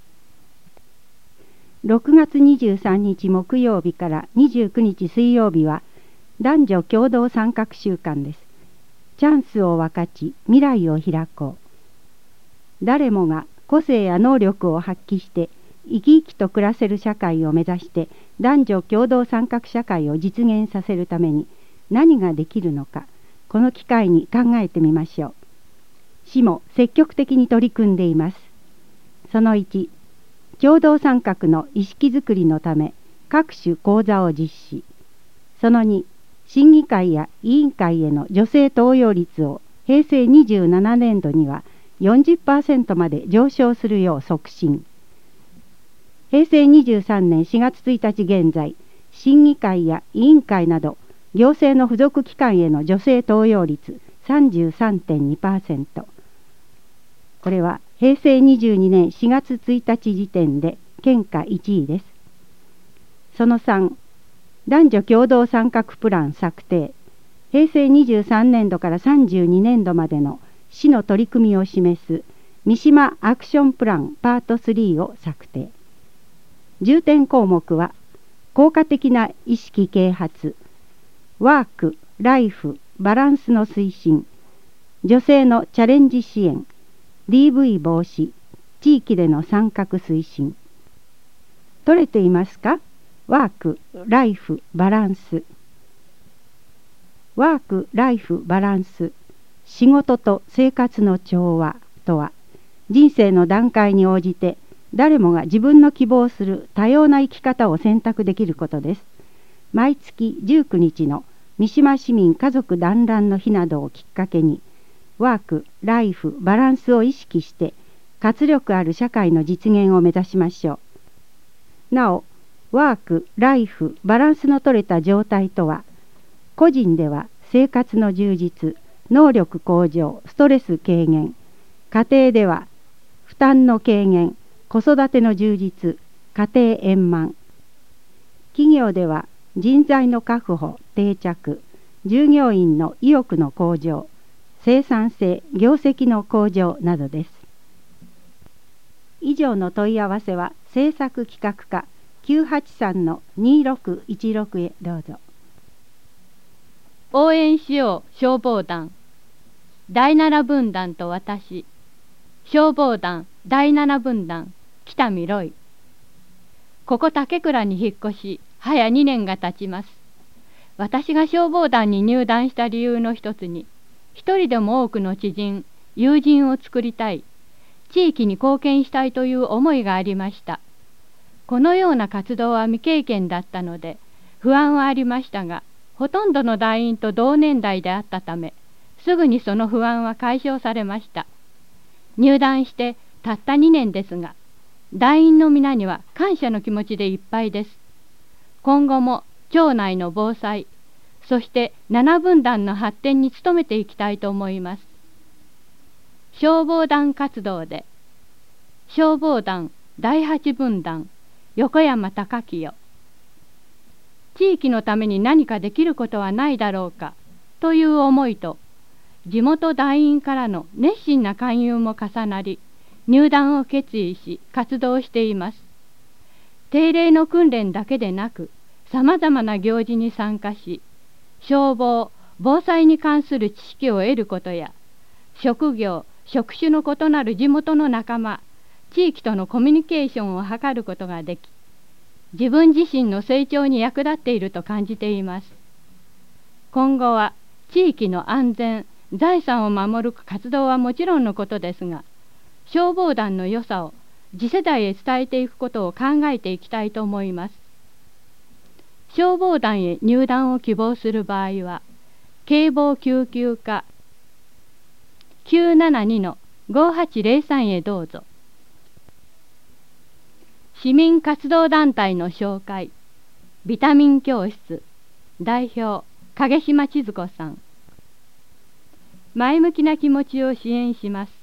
6月23日木曜日から29日水曜日は男女共同参画週間です。チャンスを分かち未来を開こう。誰もが個性や能力を発揮して生き生きと暮らせる社会を目指して男女共同参画社会を実現させるために何ができるのか、この機会に考えてみましょう。市も積極的に取り組んでいます。その1、共同参画の意識づくりのため各種講座を実施。その2、審議会や委員会への女性登用率を平成27年度には 40% まで上昇するよう促進。平成23年4月1日現在、審議会や委員会など行政の付属機関への女性登用率 33.2%。これは平成22年4月1日時点で県下1位です。その3、男女共同参画プラン策定。平成23年度から32年度までの市の取り組みを示す三島アクションプランパート3を策定。重点項目は効果的な意識啓発、ワーク・ライフ・バランスの推進、女性のチャレンジ支援、DV 防止、地域での参画推進。取れていますか？ワーク・ライフ・バランス。ワーク・ライフ・バランス。仕事と生活の調和とは、人生の段階に応じて誰もが自分の希望する多様な生き方を選択できることです。毎月19日の三島市民家族団らんの日などをきっかけに、ワーク・ライフ・バランスを意識して活力ある社会の実現を目指しましょう。なお、ワーク・ライフ・バランスの取れた状態とは、個人では生活の充実、能力向上、ストレス軽減、家庭では負担の軽減、子育ての充実、家庭円満、企業では人材の確保、定着、従業員の意欲の向上、生産性、業績の向上などです。以上の問い合わせは政策企画課 983-2616 へどうぞ。 応援しよう消防団。第7分団と私。消防団第7分団北見ロイ。ここ竹倉に引っ越し早2年が経ちます。私が消防団に入団した理由の一つに、一人でも多くの知人、友人を作りたい、地域に貢献したいという思いがありました。このような活動は未経験だったので不安はありましたが、ほとんどの団員と同年代であったため、すぐにその不安は解消されました。入団してたった2年ですが、 団員の皆には感謝の気持ちでいっぱいです。今後も町内の防災、そして7分団の発展に努めていきたいと思います。消防団活動で、消防団第8分団横山隆清。地域のために何かできることはないだろうかという思いと、地元団員からの熱心な勧誘も重なり、入団を決意し活動しています。定例の訓練だけでなく、さまざまな行事に参加し、消防・防災に関する知識を得ることや、職業・職種の異なる地元の仲間、地域とのコミュニケーションを図ることができ、自分自身の成長に役立っていると感じています。今後は地域の安全、財産を守る活動はもちろんのことですが、消防団の良さを次世代へ伝えていくことを考えていきたいと思います。消防団へ入団を希望する場合は、警防救急課 972-5803 へどうぞ。市民活動団体の紹介、ビタミン教室代表影島千鶴子さん。前向きな気持ちを支援します。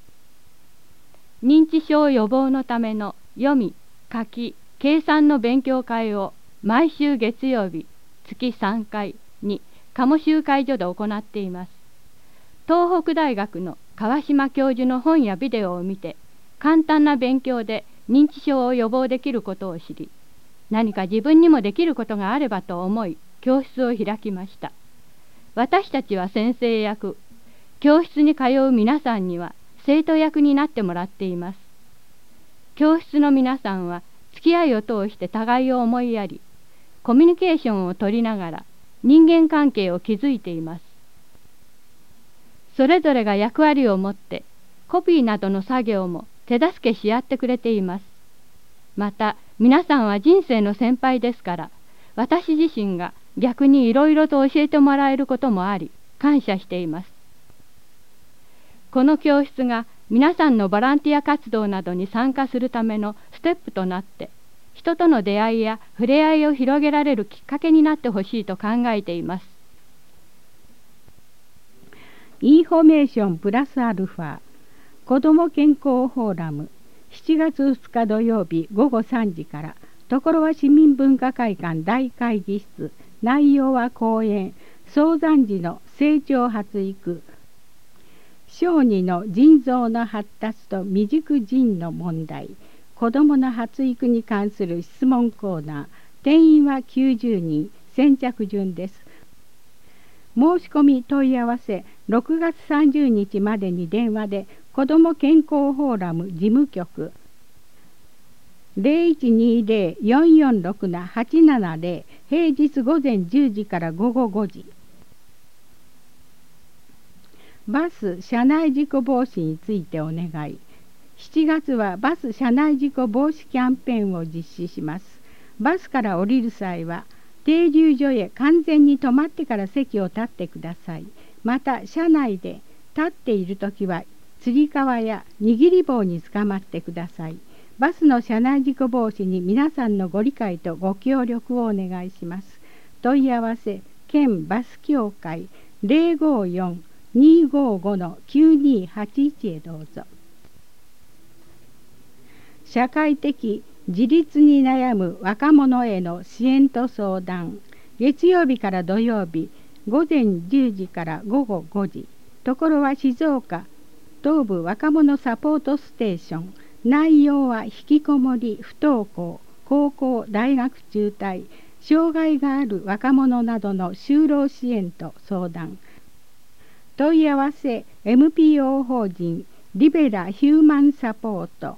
認知症予防のための読み、書き、計算の勉強会を毎週月曜日月3回に鴨集会所で行っています。東北大学の川島教授の本やビデオを見て、簡単な勉強で認知症を予防できることを知り、何か自分にもできることがあればと思い、教室を開きました。私たちは先生役、教室に通う皆さんには生徒役になってもらっています。教室の皆さんは付き合いを通して互いを思いやり、コミュニケーションを取りながら人間関係を築いています。それぞれが役割を持ってコピーなどの作業も手助けし合ってくれています。また皆さんは人生の先輩ですから、私自身が逆にいろいろと教えてもらえることもあり感謝しています。この教室が皆さんのボランティア活動などに参加するためのステップとなって、人との出会いや触れ合いを広げられるきっかけになってほしいと考えています。 インフォメーションプラスアルファ子ども健康フォーラム7月2日土曜日午後3時から、所は市民文化会館大会議室。内容は講演、早産児の成長発育、小児の腎臓の発達と未熟腎の問題、子どもの発育に関する質問コーナー。定員は90人、先着順です。申し込み問い合わせ6月30日までに電話で子ども健康フォーラム事務局 0120-4467-870 平日午前10時から午後5時。バス車内事故防止についてお願い。7月はバス車内事故防止キャンペーンを実施します。バスから降りる際は停留所へ完全に止まってから席を立ってください。また車内で立っているときはつり革や握り棒につかまってください。バスの車内事故防止に皆さんのご理解とご協力をお願いします。問い合わせ県バス協会 054-255-9281 へどうぞ。社会的自立に悩む若者への支援と相談。月曜日から土曜日午前10時から午後5時。所は静岡東部若者サポートステーション。内容は引きこもり、不登校、高校、大学中退、障害がある若者などの就労支援と相談。問い合わせ NPO 法人リベラヒューマンサポート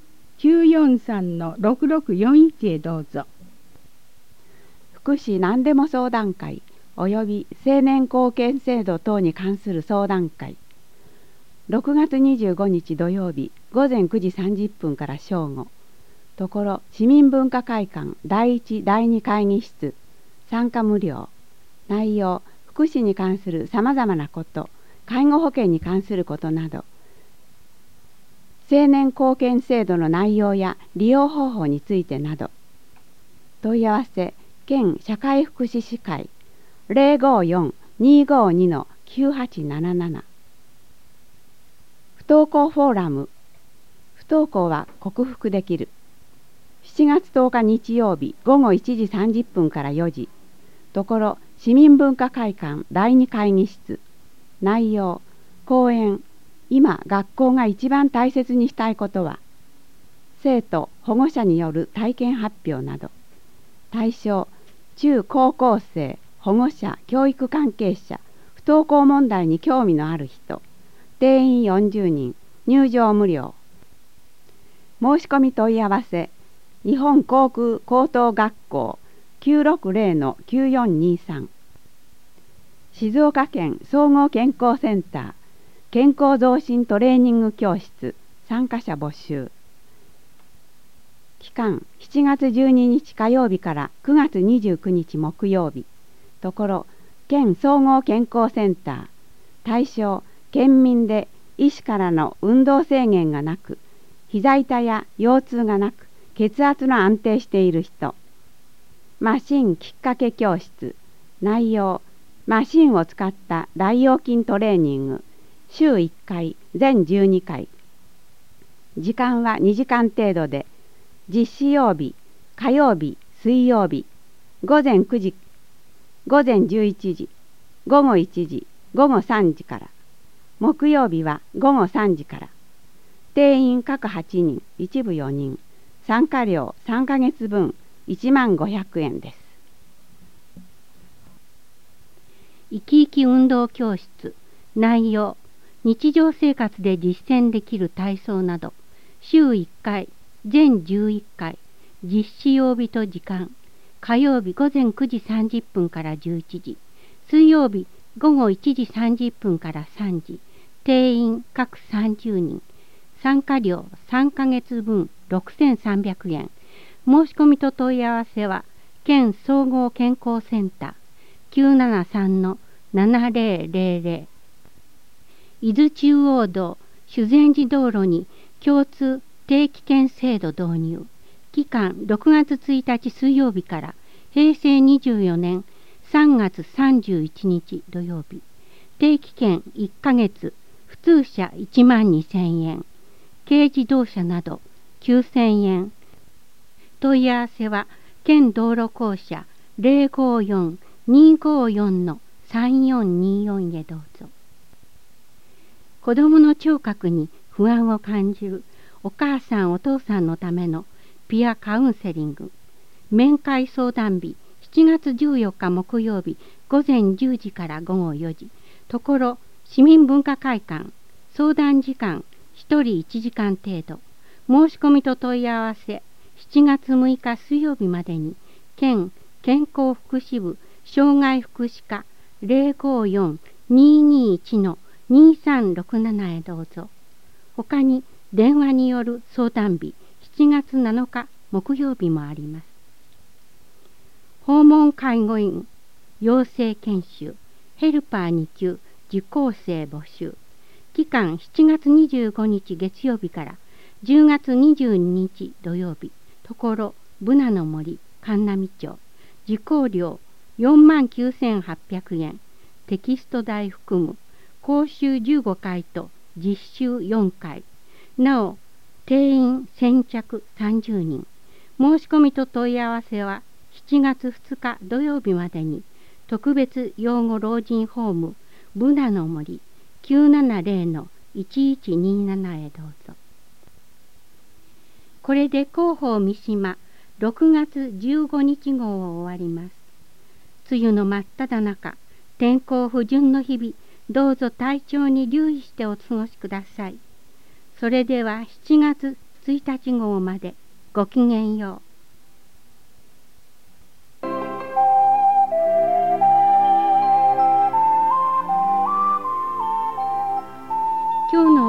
943-6641 へどうぞ。 福祉何でも相談会および青年貢献制度等に関する相談会。6月25日土曜日午前9時30分から正午。所市民文化会館第1第2会議室。参加無料。内容福祉に関するさまざまなこと、介護保険に関することなど。 青年貢献制度の内容や利用方法についてなど。問い合わせ県社会福祉士会054-252-9877。不登校フォーラム。不登校は克服できる。7月10日日曜日午後1時30分から4時。ところ市民文化会館第2会議室。内容講演。今学校が一番大切にしたいことは。生徒保護者による体験発表など。対象中高校生、保護者、教育関係者、不登校問題に興味のある人。定員40人。入場無料。申し込み問い合わせ日本航空高等学校 960-9423。静岡県総合健康センター健康増進トレーニング教室参加者募集。期間7月12日火曜日から9月29日木曜日。ところ県総合健康センター。対象県民で医師からの運動制限がなく、膝痛や腰痛がなく、血圧の安定している人。マシンきっかけ教室。内容マシンを使った大腰筋トレーニング。週1回全12回。時間は2時間程度で、実施曜日火曜日水曜日午前9時午前11時午後1時午後3時から。木曜日は午後3時から。定員各8人一部4人。参加料3ヶ月分15,000円です。 生き生き運動教室。内容日常生活で実践できる体操など。週1回全11回。実施曜日と時間火曜日午前9時30分から11時。水曜日午後1時30分から3時。定員各30人。参加料3ヶ月分6,300円。申し込みと問い合わせは県総合健康センター 973-7000。伊豆中央道修善寺道路に共通定期券制度導入。期間6月1日水曜日から平成24年3月31日土曜日。定期券1ヶ月普通車12,000円。軽自動車など9,000円。問い合わせは県道路公社 054-254-3424 へどうぞ。子どもの聴覚に不安を感じるお母さんお父さんのためのピアカウンセリング。面会相談日7月14日木曜日午前10時から午後4時。ところ市民文化会館。相談時間1人1時間程度。申し込みと問い合わせ7月6日水曜日までに県健康福祉部障害福祉課 054-221-2367 へどうぞ。ほかに電話による相談日7月7日木曜日もあります。訪問介護員養成研修ヘルパー2級受講生募集。期間7月25日月曜日から10月22日土曜日。ところブナの森神南町。受講料49,800円。テキスト代含む。講習15回と実習4回。なお定員先着30人。申し込みと問い合わせは7月2日土曜日までに特別養護老人ホームブナの森 970-1127 へどうぞ。これで広報三島6月15日号を終わります。梅雨の真っ只中、天候不順の日々、どうぞ体調に留意してお過ごしください。それでは7月1日号までごきげんよう。今日の